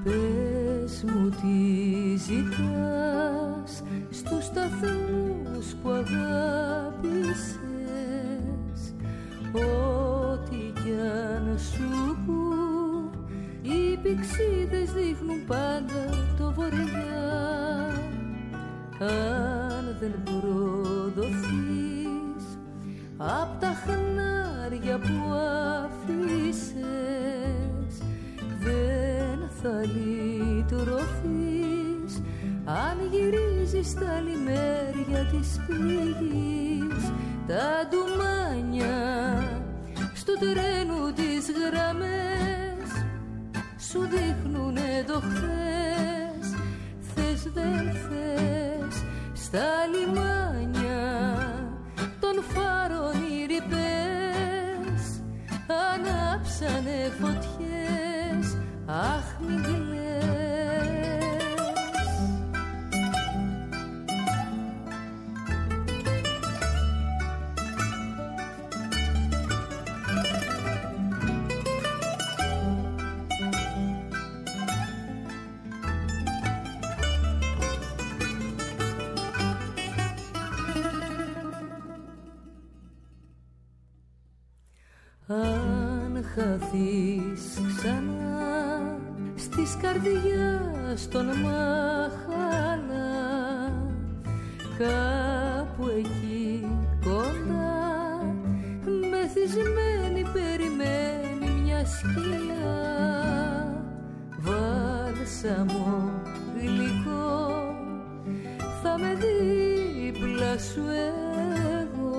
Πες μου τι ζητάς στους σταθμούς που αγάπησες. Ό,τι κι αν σου πουν, οι πηξίδες δείχνουν πάντα το βορειά. Αν δεν προδοθείς απ' τα χνάρια που αφήσες, δεν θα λυτρωθείς αν γυρίζεις στα λιμέρια της πληγής. Τα ντουμάνια στο τρένου τις γραμμές σου δείχνουνε το χθες. Θες δεν θες στα λιμάνια των φάρων οι ρηπές ανάψανε φωτιές. Αχ μη κλαις. Αν χαθείς ξανά στις καρδιάς των μαχαλά, κάπου εκεί κοντά μεθυσμένη περιμένει μια σκιά. Βάλσαμο γλυκό θα με δίπλα σου εγώ,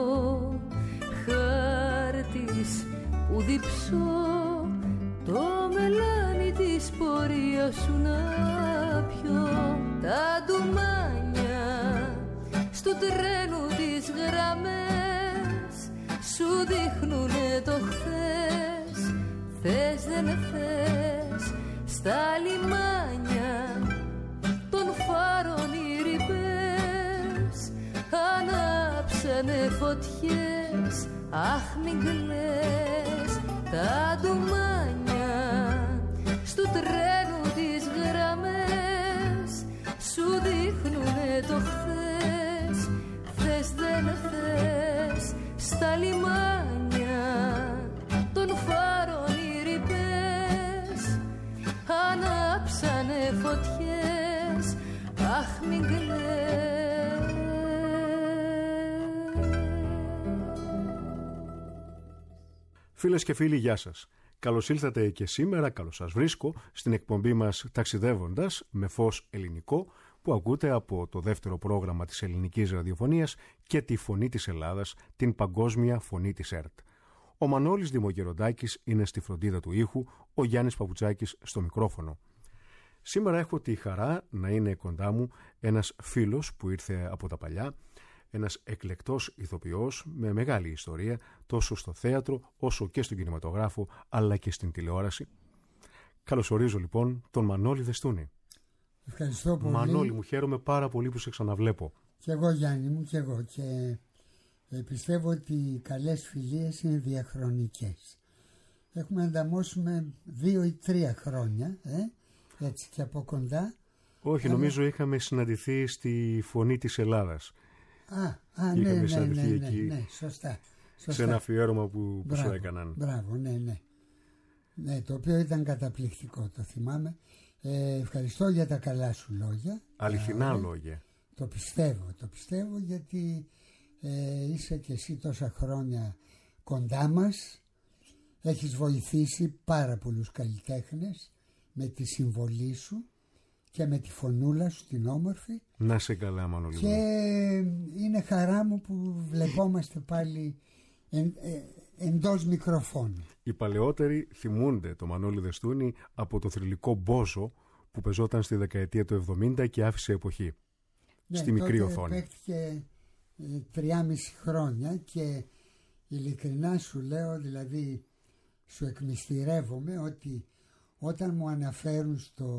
χάρτης που διψώ το μελάνι της πορείας σου να πιω. Τα ντουμάνια στο τρένου τις γραμμές σου δείχνουνε το χθες. Θες δεν θες στα λιμάνια των φάρων οι ρηπές ανάψανε φωτιές. Αχ μην κλαις. Τα ντουμάνια στο τρένου τις γραμμές σου δείχνουνε το χθες. Θες δεν θες στα λιμάνια των φάρων οι ρηπές ανάψανε φωτιές. Αχ μην κλαις. Φίλες και φίλοι, γεια σας. Καλώς ήλθατε και σήμερα, καλώς σας βρίσκω, στην εκπομπή μας Ταξιδεύοντας με φως ελληνικό, που ακούτε από το δεύτερο πρόγραμμα της ελληνικής ραδιοφωνίας και τη Φωνή της Ελλάδας, την παγκόσμια φωνή της ΕΡΤ. Ο Μανώλης Δημογεροντάκης είναι στη φροντίδα του ήχου, ο Γιάννης Παπουτσάκης στο μικρόφωνο. Σήμερα έχω τη χαρά να είναι κοντά μου ένας φίλος που ήρθε από τα παλιά, ένας εκλεκτός ηθοποιός με μεγάλη ιστορία τόσο στο θέατρο όσο και στον κινηματογράφο αλλά και στην τηλεόραση. Καλωσορίζω λοιπόν τον Μανώλη Δεστούνη. Ευχαριστώ πολύ. Μανώλη μου, χαίρομαι πάρα πολύ που σε ξαναβλέπω. Και εγώ Γιάννη μου, και εγώ, και πιστεύω ότι οι καλές φιλίες είναι διαχρονικές. Έχουμε να ανταμώσουμε 2 ή 3 χρόνια έτσι και από κοντά. Όχι, νομίζω είχαμε συναντηθεί στη Φωνή της Ελλάδας. Ναι, σωστά. Σε ένα αφιέρωμα που σου έκαναν. Μπράβο, ναι, το οποίο ήταν καταπληκτικό, το θυμάμαι. Ευχαριστώ για τα καλά σου λόγια. Αληθινά λόγια. Το πιστεύω γιατί είσαι και εσύ τόσα χρόνια κοντά μας. Έχεις βοηθήσει πάρα πολλούς καλλιτέχνες με τη συμβολή σου και με τη φωνούλα σου την όμορφη. Να σε καλά Μανώλη. Και είναι χαρά μου που βλεπόμαστε πάλι εντός μικροφώνου. Οι παλαιότεροι θυμούνται το Μανώλη Δεστούνη από το θρυλικό Μπόζο που πεζόταν στη δεκαετία του 70 και άφησε εποχή. Ναι, στη μικρή οθόνη. Παίχτηκε 3,5 χρόνια και ειλικρινά σου λέω, δηλαδή σου εκμυστηρεύομαι ότι όταν μου αναφέρουν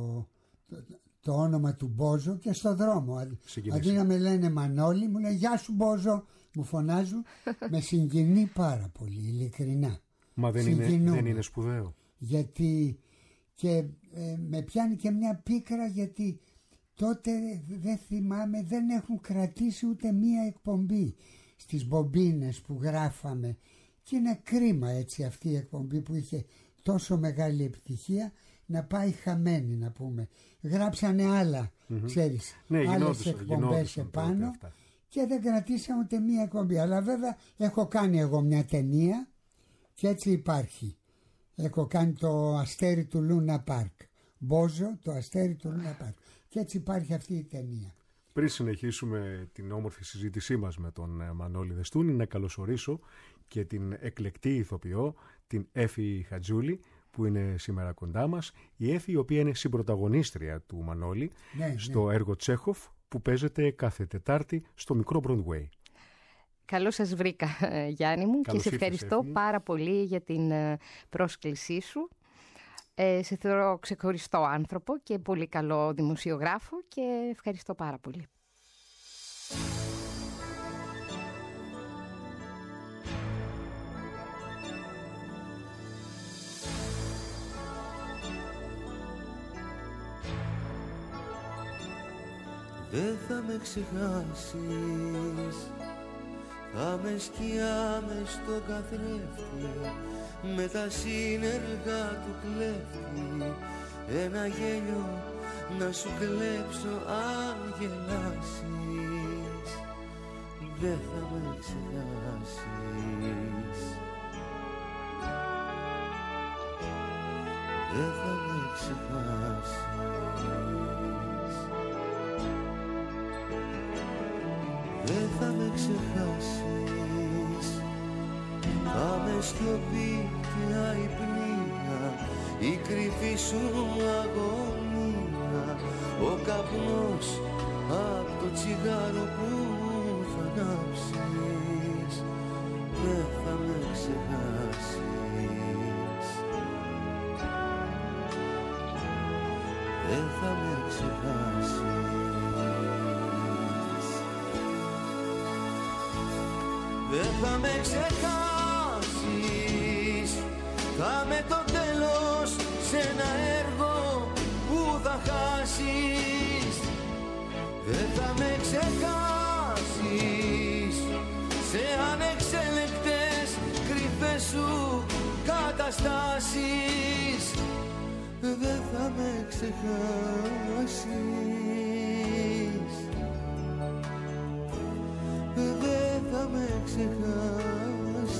το όνομα του Μπόζο και στο δρόμο αντί να με λένε Μανώλη μου λένε γεια σου Μπόζο, μου φωνάζουν. Με συγκινεί πάρα πολύ, ειλικρινά. Μα δεν είναι σπουδαίο? Γιατί Και με πιάνει και μια πίκρα, γιατί τότε δεν θυμάμαι, δεν έχουν κρατήσει ούτε μία εκπομπή στις μπομπίνες που γράφαμε, και είναι κρίμα έτσι αυτή η εκπομπή που είχε τόσο μεγάλη επιτυχία να πάει χαμένη, να πούμε. Γράψανε άλλα, ξέρεις, άλλες εκπομπές επάνω και δεν κρατήσαμε ούτε μία εκπομπή. Αλλά βέβαια έχω κάνει εγώ μια ταινία και έτσι υπάρχει. Έχω κάνει το Αστέρι του Λούνα Πάρκ. Μπόζο, το Αστέρι του Λούνα Πάρκ. Και έτσι υπάρχει αυτή η ταινία. Πριν συνεχίσουμε την όμορφη συζήτησή μας με τον Μανώλη Δεστούνη, να καλωσορίσω και την εκλεκτή ηθοποιό, την Έφη Χατζούλη, που είναι σήμερα κοντά μας. Η Έφη, η οποία είναι συμπρωταγωνίστρια του Μανώλη, στο έργο Τσέχοφ, που παίζεται κάθε Τετάρτη στο μικρό Μπροντουέι. Καλώς σας βρήκα, Γιάννη μου, και σε ευχαριστώ πάρα πολύ για την πρόσκλησή σου. Σε θεωρώ ξεχωριστό άνθρωπο και πολύ καλό δημοσιογράφο και ευχαριστώ πάρα πολύ. Δεν θα με ξεχάσεις, θα με σκιά μες στο καθρέφτη, με τα σύνεργα του κλέφτη, ένα γέλιο να σου κλέψω αν γελάσεις. Δεν θα με ξεχάσεις, δεν θα με ξεχάσεις, δεν θα με ξεχάσεις. Θα με σιωπή και αϊπνία, η κρυφή σου αγωνία, ο καπνός απ' το τσιγάρο που θα ανάψεις. Δεν θα με ξεχάσεις, δεν θα με ξεχάσεις, δεν θα με ξεχάσεις. Θα με το τέλος σε ένα έργο που θα χάσεις. Δεν θα με ξεχάσεις σε ανεξέλεγκτες κρυφές σου καταστάσεις. Δεν θα με ξεχάσεις, δεν θα με ξεχάσεις.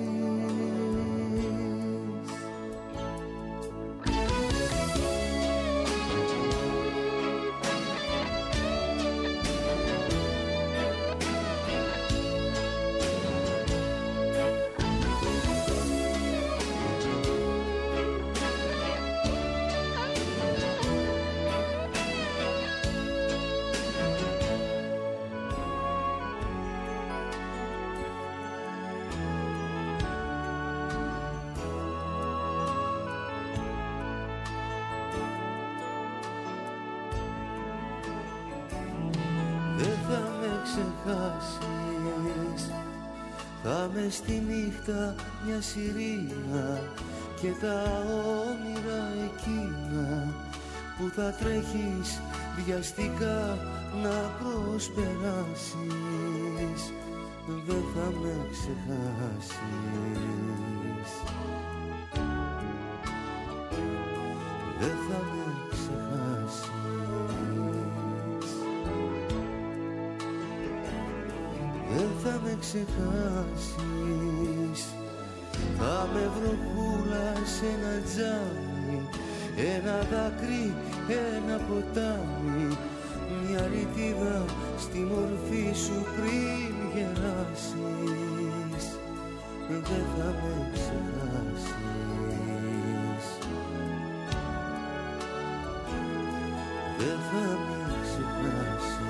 Θα με στη νύχτα μια σιρήνα και τα όνειρα εκείνα που θα τρέχεις βιαστικά να προσπεράσεις. Δεν θα με ξεχάσεις, δεν θα με ξεχάσεις, δεν θα με ξεχάσεις. Θα με βροχούλα σε ένα τζάμι, ένα δάκρυ, ένα ποτάμι, μια ρητίδα στη μορφή σου πριν γεράσεις. Δεν θα με ξεχάσεις, δεν θα με ξεχάσεις,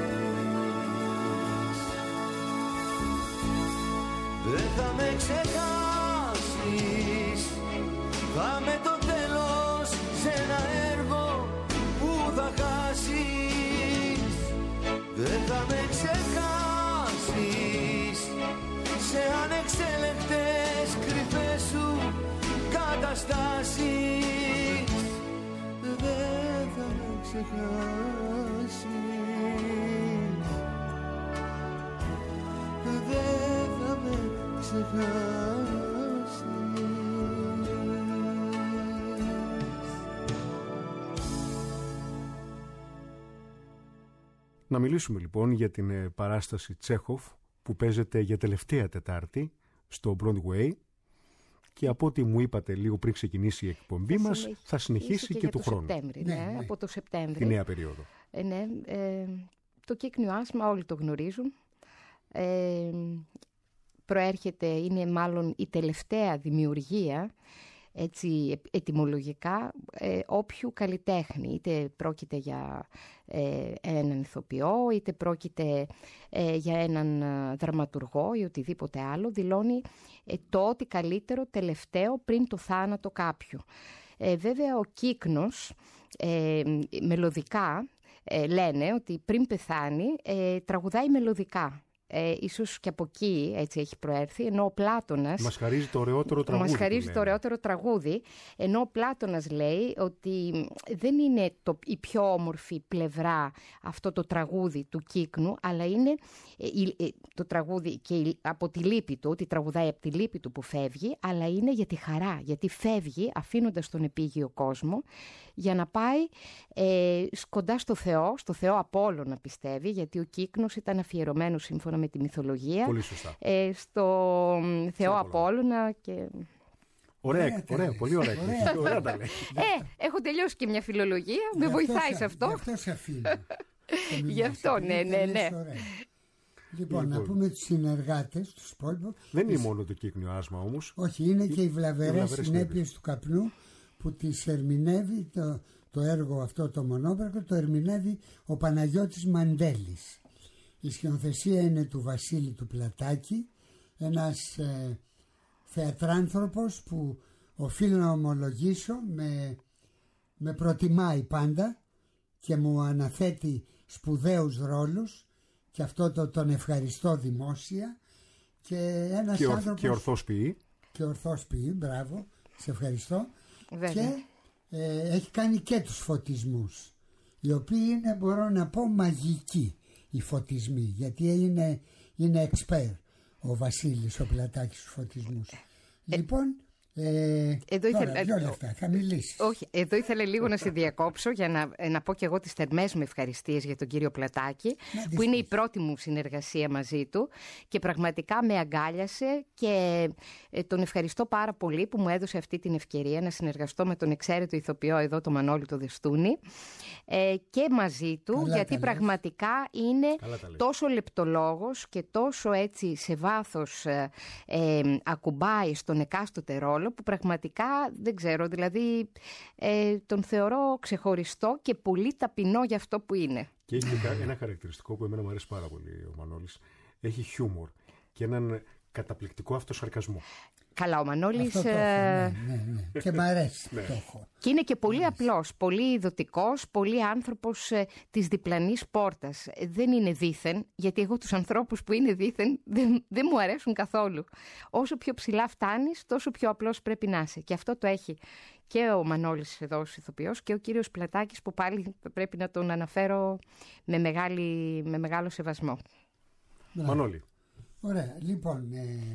δεν θα με ξεχάσεις. Θα με το τέλος σε ένα έργο που θα χάσεις. Δεν θα με ξεχάσεις σε ανεξέλεγκτες κρυφές σου καταστάσεις. ξεχάσεις, δεν θα με ξεχάσεις. Να μιλήσουμε λοιπόν για την παράσταση Τσέχοφ που παίζεται για τελευταία Τετάρτη στο Broadway και από ό,τι μου είπατε λίγο πριν ξεκινήσει η εκπομπή μας θα συνεχίσει και του χρόνου. Ναι, από το Σεπτέμβρη. Τη νέα περίοδο. Το κύκνιο άσμα όλοι το γνωρίζουν. Προέρχεται, είναι μάλλον η τελευταία δημιουργία, έτσι ετυμολογικά, όποιου καλλιτέχνη. Είτε πρόκειται για έναν ηθοποιό, είτε πρόκειται για έναν δραματουργό ή οτιδήποτε άλλο, δηλώνει το ότι καλύτερο τελευταίο πριν το θάνατο κάποιου. Βέβαια ο κύκνος μελωδικά λένε ότι πριν πεθάνει τραγουδάει μελωδικά. Ίσως και από εκεί έτσι έχει προέρθει, ενώ ο Πλάτωνας μας χαρίζει το ωραιότερο τραγούδι. Ενώ ο Πλάτωνας λέει ότι δεν είναι η πιο όμορφη πλευρά αυτό το τραγούδι του κύκνου, αλλά είναι το τραγούδι και από τη λύπη του, ότι τραγουδάει από τη λύπη του που φεύγει, αλλά είναι για τη χαρά, γιατί φεύγει αφήνοντας τον επίγειο κόσμο για να πάει κοντά στο Θεό Απόλλωνα πιστεύει, γιατί ο κύκνος ήταν αφιερωμένος σύμφωνα με τη μυθολογία. Πολύ σωστά. Στο Θεό Απόλλωνα και... Ωραία, πολύ ωραία. Ωραία τα λέει. Έχω τελειώσει και μια φιλολογία, με βοηθάει σε αυτό. Γι' αυτό σε αφήνω. Γι' αυτό, ναι. Λοιπόν, να πούμε τους συνεργάτες, τους υπόλοιπους. Δεν είναι μόνο το κύκνιο άσμα όμως. Όχι, είναι και οι βλαβερές συνέπειες του καπνού που τις ερμηνεύει το έργο αυτό το μονόπρακτο, το ερμηνεύει ο Παναγιώτης Μαντέλης. Η σκηνοθεσία είναι του Βασίλη του Πλατάκη, ένας θεατράνθρωπος που οφείλω να ομολογήσω με προτιμάει πάντα και μου αναθέτει σπουδαίους ρόλους και αυτό τον ευχαριστώ δημόσια και ένας άνθρωπος και ορθώς ποιεί, μπράβο, σε ευχαριστώ. Βέβαια. Και έχει κάνει και τους φωτισμούς, οι οποίοι είναι, μπορώ να πω, μαγικοί οι φωτισμοί, γιατί είναι εξπέρ ο Βασίλης ο Πλατάκης στους φωτισμούς. Λοιπόν, δύο λεπτά θα μιλήσεις. Όχι, εδώ ήθελα λίγο να σε διακόψω για να πω και εγώ τις θερμές μου ευχαριστίες για τον κύριο Πλατάκη, που είναι η πρώτη μου συνεργασία μαζί του και πραγματικά με αγκάλιασε και τον ευχαριστώ πάρα πολύ που μου έδωσε αυτή την ευκαιρία να συνεργαστώ με τον εξαίρετο ηθοποιό εδώ, τον Μανώλη το Δεστούνη, και μαζί του. Καλά, γιατί πραγματικά είναι τόσο λεπτολόγος και τόσο έτσι σε βάθος ακουμπάει στον εκάστοτε ρόλο, που πραγματικά δεν ξέρω, δηλαδή τον θεωρώ ξεχωριστό και πολύ ταπεινό για αυτό που είναι. Και έχει ένα χαρακτηριστικό που εμένα μου αρέσει πάρα πολύ ο Μανώλης. Έχει χιούμορ και έναν καταπληκτικό αυτοσαρκασμό. Καλά, ο Μανώλης... Ναι. Και μ' αρέσει το έχω. Και είναι και πολύ απλός, πολύ ειδωτικός, πολύ άνθρωπος της διπλανής πόρτας. Δεν είναι δήθεν, γιατί εγώ τους ανθρώπους που είναι δήθεν δεν μου αρέσουν καθόλου. Όσο πιο ψηλά φτάνεις, τόσο πιο απλός πρέπει να είσαι. Και αυτό το έχει και ο Μανώλης εδώ ως ηθοποιός και ο κύριος Πλατάκης, που πάλι πρέπει να τον αναφέρω με μεγάλο σεβασμό. Μανώλη. Ωραία, λοιπόν...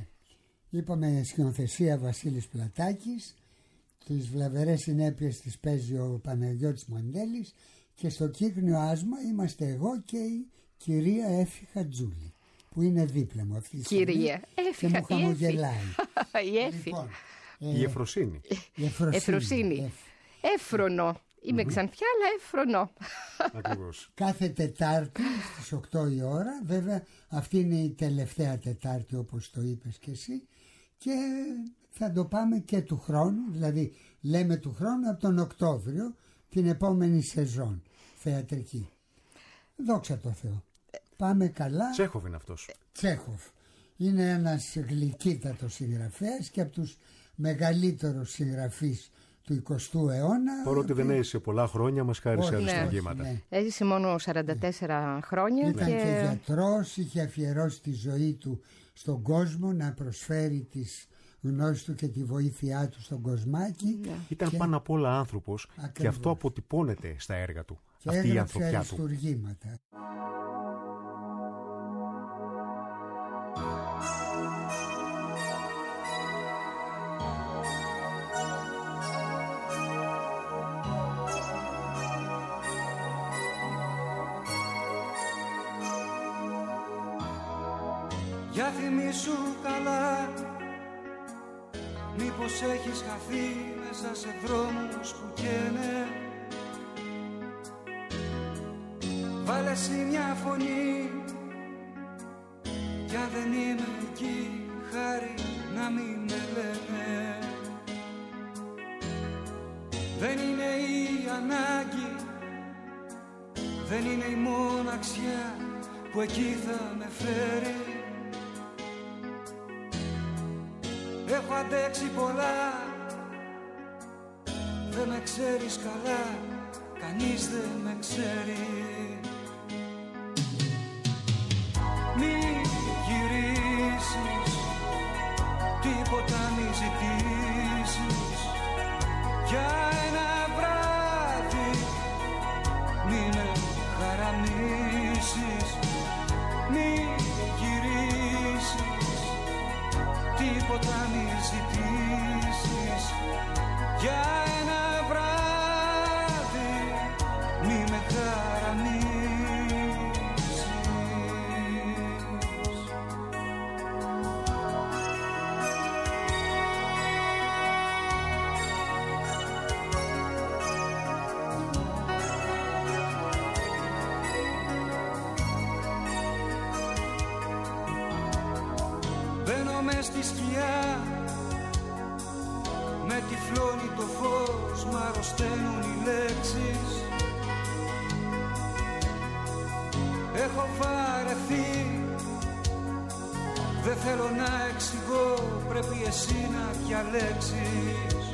Είπαμε σκηνοθεσία Βασίλης Πλατάκης, τις βλαβερές συνέπειες της παίζει ο Παναγιώτης Μαντέλης και στο κύκνιο άσμα είμαστε εγώ και η κυρία Έφη Χατζούλη που είναι δίπλα μου αυτή τη στιγμή. Κυρία και μου χαμογελάει. Η Έφη. Λοιπόν, η Εφροσύνη. Εφροσύνη. Έφρονο. Είμαι ξανθιά, αλλά έφρονο. Ακριβώς. Κάθε Τετάρτη στις 8 η ώρα, βέβαια αυτή είναι η τελευταία Τετάρτη όπως το είπες και εσύ, και θα το πάμε και του χρόνου, δηλαδή λέμε του χρόνου από τον Οκτώβριο, την επόμενη σεζόν θεατρική. Δόξα τω Θεώ. Πάμε καλά. Τσέχοφ είναι αυτός. Τσέχοφ. Είναι ένας γλυκύτατος συγγραφέας και από τους μεγαλύτερους συγγραφείς του 20ου αιώνα. Παρότι δεν έζησε πολλά χρόνια, μας χάρισε αριστουργήματα. Ναι. Έζησε μόνο 44 χρόνια. Ήταν και γιατρός, είχε αφιερώσει τη ζωή του στον κόσμο να προσφέρει τις γνώση του και τη βοήθειά του στον κοσμάκι. Ήταν πάνω απ' όλα άνθρωπος. Ακριβώς. Και αυτό αποτυπώνεται στα έργα του. Και αυτή η ανθρωπιά του. αριστουργήματα. Για θυμήσου καλά, μήπως έχεις χαθεί μέσα σε δρόμους που καίνε. Βάλε εσύ μια φωνή, κι αν δεν είμαι εκεί, χάρη να μην με λένε. Δεν είναι η ανάγκη, δεν είναι η μοναξιά που εκεί θα με φέρει. Έχω αντέξει πολλά, δεν με ξέρεις καλά, κανείς δεν με ξέρει. Μη γυρίσεις, τίποτα μη ζητήσεις, για ένα βράδυ μη με χαραμίσεις. Μη γυρίσεις, τίποτα μη ζητήσεις, για ένα βράδυ μη με χαραμίσεις. Μπαίνω μες στη σκιά, με τυφλώνει το φως, μ' αρρωσταίνουν οι λέξεις. Έχω βαρεθεί, δεν θέλω να εξηγώ, πρέπει εσύ να διαλέξεις.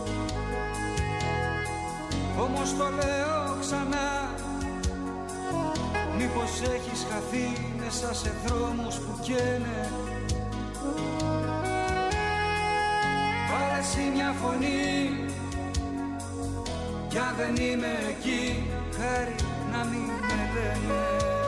Όμως το λέω ξανά, μήπως έχεις χαθεί μέσα σε δρόμους που καίνε. Βάλε εσύ μια φωνή, κι αν δεν είμαι εκεί, χάρη να μην με λένε.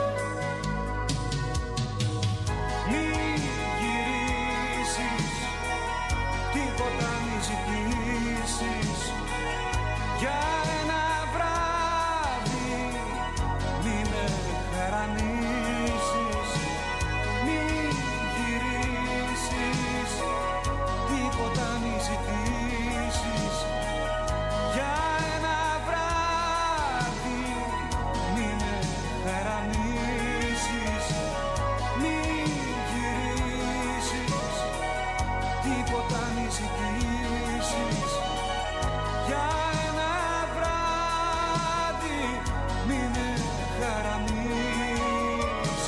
Μη γυρίσεις, τίποτα μη ζητήσεις, για ένα βράδυ μη με χαραμίσεις. Μη γυρίσεις, τίποτα μη ζητήσεις, για ένα βράδυ μη με χαραμίσεις. Μη γυρίσεις, τίποτα μη ζητήσεις, για ένα βράδυ μη με χαραμίσεις.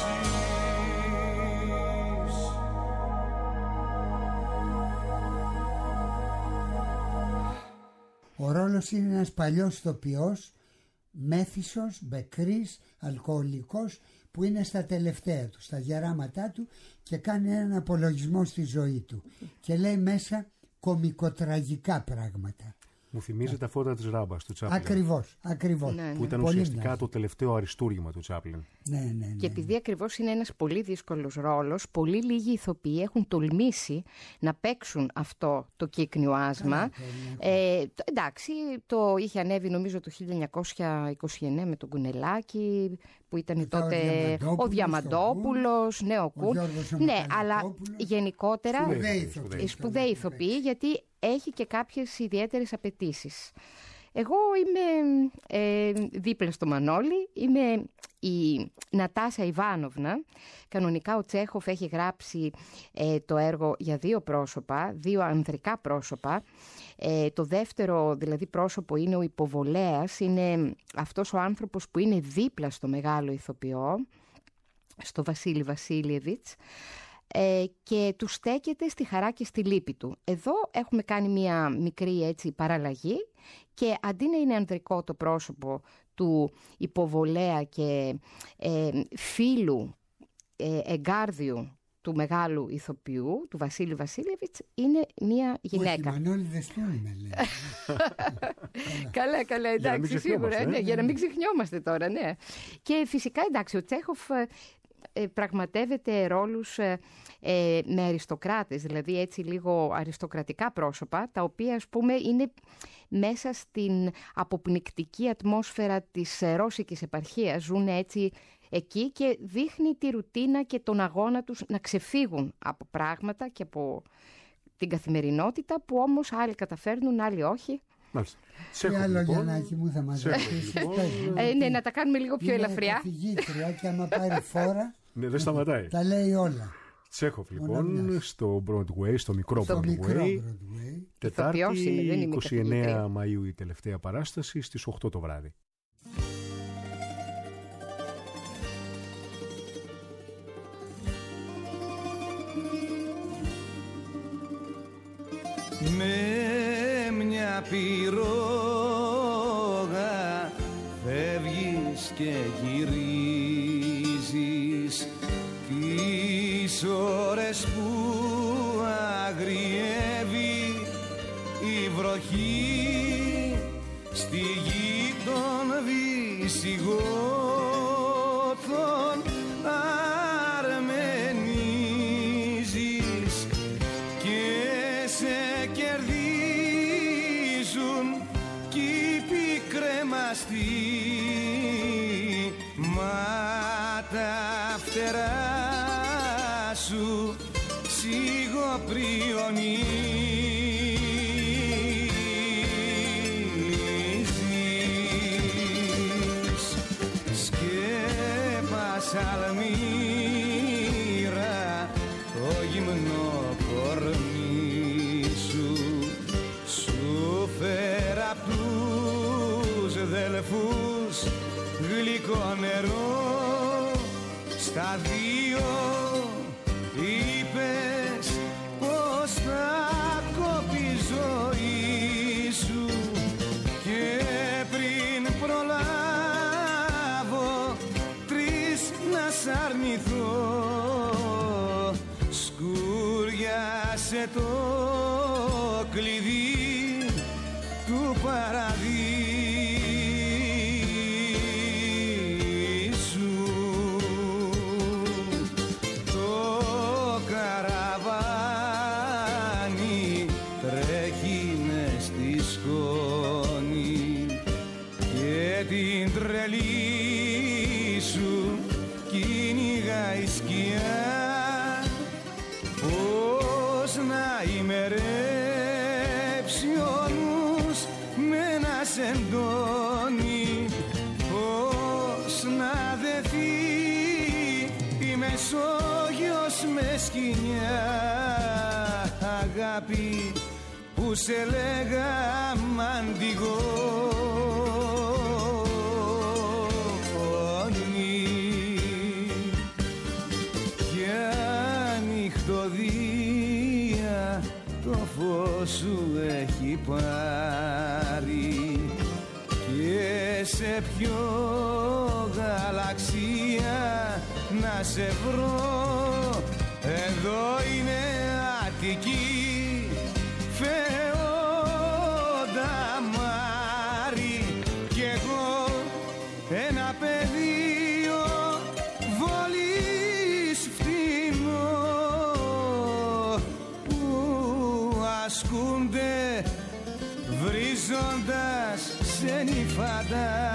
Ο Ρόλος είναι ένας παλιός ηθοποιός, μέθησος, μπεκρής, αλκοολικός, που είναι στα τελευταία του, στα γεράματά του, και κάνει έναν απολογισμό στη ζωή του και λέει μέσα κωμικοτραγικά πράγματα. Μου θυμίζει τα φώτα της Ράμπας του Τσάπλιν. Ακριβώς. Που ήταν Πολύ ουσιαστικά μοιάζει. το τελευταίο αριστούργημα του Τσάπλιν. Ναι. Και επειδή ακριβώς είναι ένας πολύ δύσκολος ρόλος, πολύ λίγοι ηθοποιοί έχουν τολμήσει να παίξουν αυτό το κύκνιο άσμα. Εντάξει, το είχε ανέβει νομίζω το 1929 με τον Κουνελάκη, που ήταν τότε ο Διαμαντόπουλος, ο Κούν. Ναι, αλλά γενικότερα σπουδαίοι ηθοποιοί, γιατί έχει και κάποιες ιδιαίτερες απαιτήσεις. Εγώ είμαι δίπλα στο Μανώλη, είμαι η Νατάσα Ιβάνοβνα. Κανονικά ο Τσέχοφ έχει γράψει το έργο για δύο πρόσωπα, δύο ανδρικά πρόσωπα. Το δεύτερο δηλαδή πρόσωπο είναι ο υποβολέας, είναι αυτός ο άνθρωπος που είναι δίπλα στο μεγάλο ηθοποιό, στο Βασίλη Βασίλιεβιτς, και του στέκεται στη χαρά και στη λύπη του. Εδώ έχουμε κάνει μια μικρή έτσι παραλλαγή, και αντί να είναι ανδρικό το πρόσωπο του υποβολέα και φίλου εγκάρδιου του μεγάλου ηθοποιού, του Βασίλη Βασίλεβιτς, είναι μια γυναίκα. Όχι, Μανώλη Δεστούνη με λέει. Καλά, εντάξει, σίγουρα, ναι, για να μην ξεχνιόμαστε τώρα, ναι. Και φυσικά, εντάξει, ο Τσέχοφ πραγματεύεται ρόλους με αριστοκράτες, δηλαδή έτσι λίγο αριστοκρατικά πρόσωπα, τα οποία, ας πούμε, είναι μέσα στην αποπνικτική ατμόσφαιρα της ρώσικης επαρχίας, ζουν έτσι εκεί και δείχνει τη ρουτίνα και τον αγώνα τους να ξεφύγουν από πράγματα και από την καθημερινότητα που όμως άλλοι καταφέρνουν, άλλοι όχι. Μάλιστα. Τι άλλο, Γιαννάκη μου, θα μας ρωτήσεις? Ναι, να τα κάνουμε λίγο πιο ελαφριά. Είναι καθηγήτρια και άμα πάρει φόρα ναι, δεν σταματάει. Τα λέει όλα. Τσέχοφ λοιπόν στο Broadway, στο μικρό Broadway. Τετάρτη 29 Μαΐου η τελευταία παράσταση στις 8 το βράδυ. Με μια πυρόγα φεύγεις και γυρίζεις τις ώρες που αγριεύει η βροχή στη γη των Βυσιγότων αρμενίζεις και σε κερδίζουν κι οι πικρέμαστοι, μα τα φτερά σου σιγοπριονίζεις. Σκέπασα αλμύρα το γυμνό κορμί σου, σου φέρα απ' τους δελφούς γλυκό νερό, στα δύο είπες πως θα κόπει η ζωή σου και πριν προλάβω τρεις να σ' αρνηθώ, σκούριασε το κλειδί του παραδείσου. Εντώνει πως να δεθεί η Μεσόγειος με σκοινιά, αγάπη που σε λέγα μαντιγόνι για νυχτωδία το φως σου έχει πάρει και σε ποιο γαλαξία να σε βρω, εδώ είναι Αττική φεόντα Μάρη κι εγώ ένα πεδίο βόλης φτηνό που ασκούνται βρίζοντας σε νυφαντάρι.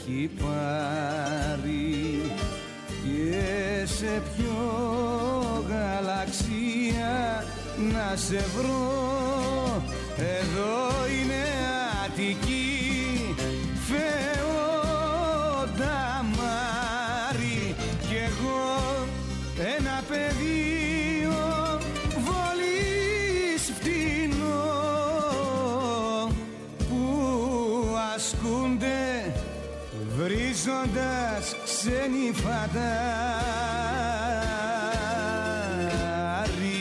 έχει πάρει και σε ποιο γαλαξία να σε βρω. Εδώ είναι Αττική, Φεόντα Μάρη κι εγώ ένα πεδίο βολής φτηνό που ασκούνται βρίζοντας ξένοι φαντάροι.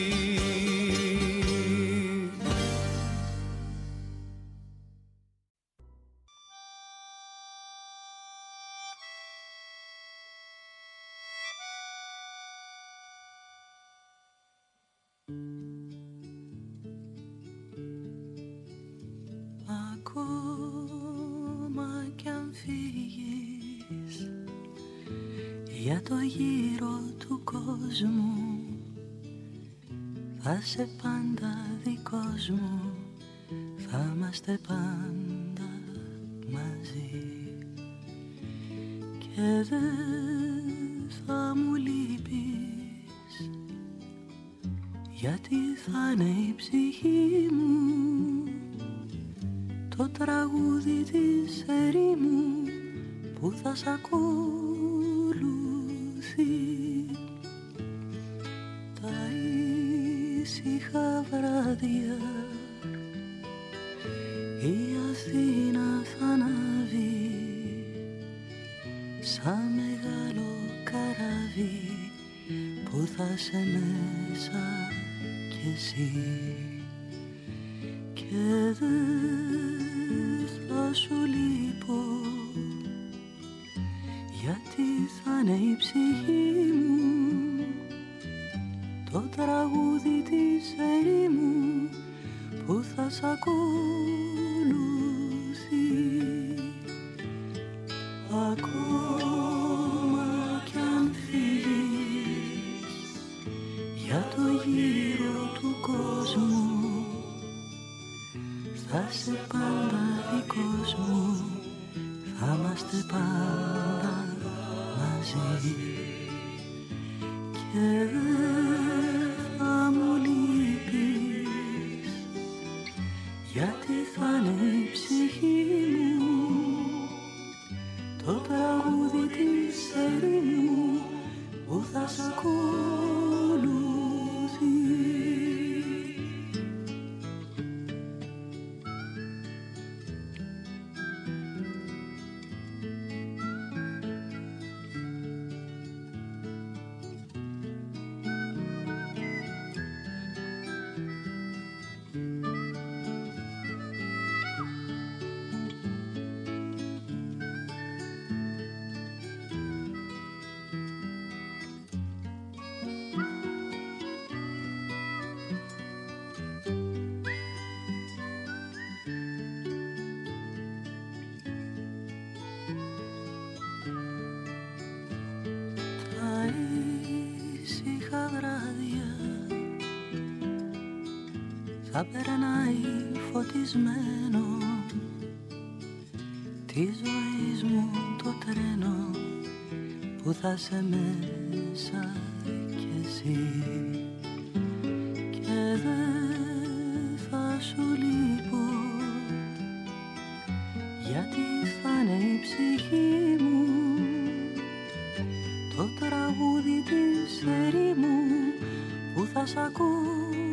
Ακόμα κι αν φύγεις για το γύρο του κόσμου, θα σε πάντα δικός μου, θα είμαστε πάντα μαζί και δεν θα μου λείπεις, γιατί θα είναι η ψυχή μου το τραγούδι της ερήμου που θα σ' ακολουθεί. Τα ήσυχα βράδια η Αθήνα θα ανάβει σαν μεγάλο καράβι που θα σε μέσα κι εσύ και δεν θα σου λείπω, γιατί θα είναι η ψυχή μου το τραγούδι της ερήμου που θα σ' ακολουθεί. Ακόμα κι αν φύγεις για το γύρο του κόσμου, θα σε πάντα δικός μου, θα είμαστε πάντα μαζί και δεν θα μου λείπεις, γιατί θα είναι η ψυχή μου το τραγούδι της ερήμου που θα σ' ακολουθεί. Θα περνάει φωτισμένο τη ζωής μου το τρένο που θα σε μέσα κι εσύ και δεν θα σου λείπω, γιατί θα είναι η ψυχή μου το τραγούδι της ερήμου που θα σ' ακολουθεί.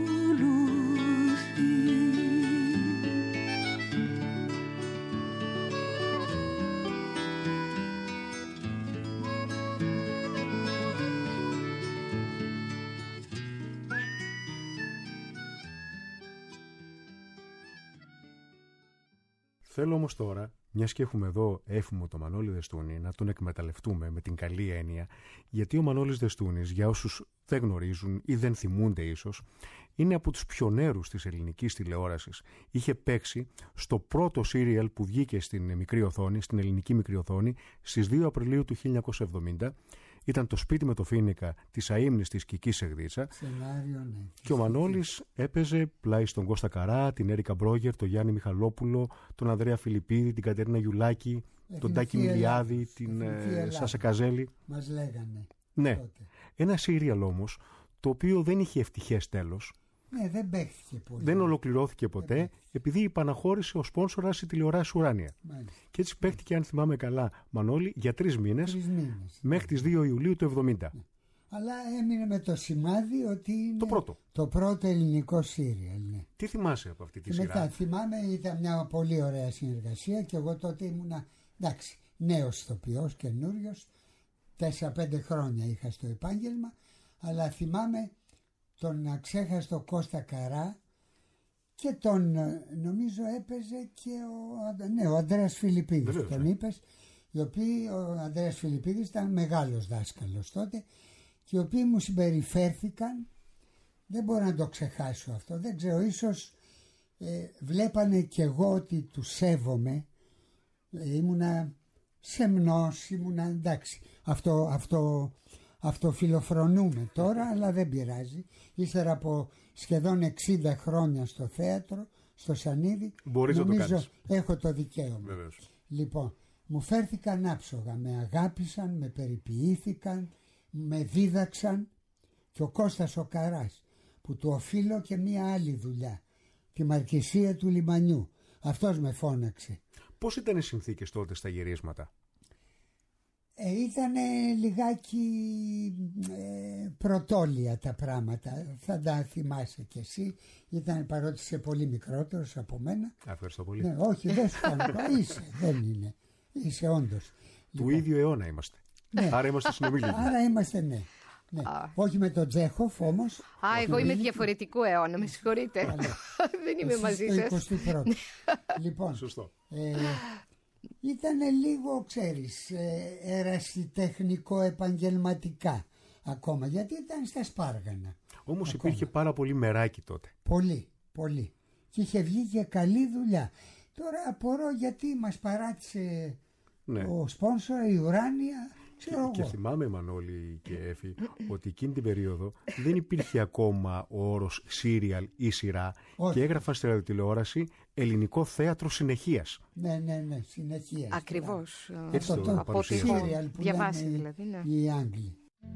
Θέλω όμως τώρα, μιας και έχουμε εδώ έφημο το Μανώλη Δεστούνη, να τον εκμεταλλευτούμε με την καλή έννοια, γιατί ο Μανώλης Δεστούνης, για όσους δεν γνωρίζουν ή δεν θυμούνται ίσως, είναι από τους πιονέρους της ελληνικής τηλεόρασης. Είχε παίξει στο πρώτο σύριαλ που βγήκε στην μικρή οθόνη, στην ελληνική μικρή οθόνη, στις 2 Απριλίου του 1970. Ήταν το σπίτι με το φοίνικα της αείμνηστης Κικής Σεγδίτσα. Σενάριο, ναι. Και ο Μανώλης έπαιζε πλάι στον Κώστα Καρά, την Έρικα Μπρόγερ, τον Γιάννη Μιχαλόπουλο, τον Ανδρέα Φιλιππίδη, την Κατερίνα Γιουλάκη. τον Τάκη Μιλιάδη, την Σάσα Καζέλη. Μας λέγανε. Ναι. Τότε. Ένα σύριαλ όμως, το οποίο δεν είχε ευτυχές τέλος. Ναι, δεν παίχθηκε πολύ. Δεν ολοκληρώθηκε ποτέ, επειδή υπαναχώρησε ο σπόνσορας η τηλεοράση Ουράνια. Μάλιστα. Και έτσι παίχτηκε, αν θυμάμαι καλά, Μανώλη, για 3 μήνες, μέχρι τις 2 Ιουλίου του 1970. Ναι. Αλλά έμεινε με το σημάδι ότι είναι το πρώτο ελληνικό σύριαλ. Ναι. Τι θυμάσαι από αυτή τη σειρά? Μετά θυμάμαι, ήταν μια πολύ ωραία συνεργασία και εγώ τότε ήμουνα, εντάξει, νέος ηθοποιός, καινούριος, 4-5 χρόνια είχα στο επάγγελμα, αλλά θυμάμαι τον αξέχαστο Κώστα Καρά και τον, νομίζω έπαιζε και ο Ανδρέας Φιλιππίδης. Βεβαίως, τον είπες, ο Ανδρέας Φιλιππίδης ήταν μεγάλος δάσκαλος τότε και οι οποίοι μου συμπεριφέρθηκαν, δεν μπορώ να το ξεχάσω αυτό, δεν ξέρω, ίσως βλέπανε κι εγώ ότι τους σέβομαι, ήμουνα σεμνός, ήμουνα εντάξει, αυτό φιλοφρονούμε τώρα, αλλά δεν πειράζει. Ύστερα από σχεδόν 60 χρόνια στο θέατρο, στο Σανίδι, μπορείς νομίζω να το κάνεις. Έχω το δικαίωμα. Βεβαίως. Λοιπόν, μου φέρθηκαν άψογα, με αγάπησαν, με περιποιήθηκαν, με δίδαξαν, και ο Κώστας ο Καράς, που του οφείλω και μία άλλη δουλειά, τη Μαρκησία του Λιμανιού. Αυτός με φώναξε. Πώς ήταν οι συνθήκες τότε στα γυρίσματα? Ήταν λιγάκι πρωτόλια τα πράγματα, θα τα θυμάσαι κι εσύ. Ήταν, παρότι είσαι πολύ μικρότερος από μένα. Ευχαριστώ πολύ. Ναι, όχι, δεν σου κάνω. Δεν είναι. Είσαι όντως. Του ίδιου αιώνα είμαστε. Ναι. Άρα είμαστε συνομιλητές. Άρα είμαστε, ναι. Ναι. Όχι με τον Τζέχοφ όμως. Εγώ είμαι διαφορετικού αιώνα, με συγχωρείτε. Δεν είμαι μαζί σας. Λοιπόν, σωστό. Ήταν λίγο, ξέρεις, ερασιτεχνικό επαγγελματικά ακόμα, γιατί ήταν στα σπάργανα. Όμως υπήρχε πάρα πολύ μεράκι τότε. Πολύ, πολύ. Και είχε βγει και καλή δουλειά. Τώρα απορώ γιατί μας παράτησε ο σπόνσορ, η Ουράνια. Και θυμάμαι, Μανώλη και Έφη, ότι εκείνη την περίοδο δεν υπήρχε ακόμα ο όρος σύριαλ ή σειρά. Όχι. Και έγραφαν στη ραδιοτηλεόραση ελληνικό θέατρο συνεχείας. Ναι, συνεχείας. Ακριβώς. Έτσι από ό,τι σύριαλ που διαβάσει δηλαδή. Ναι. Οι Άγγλοι.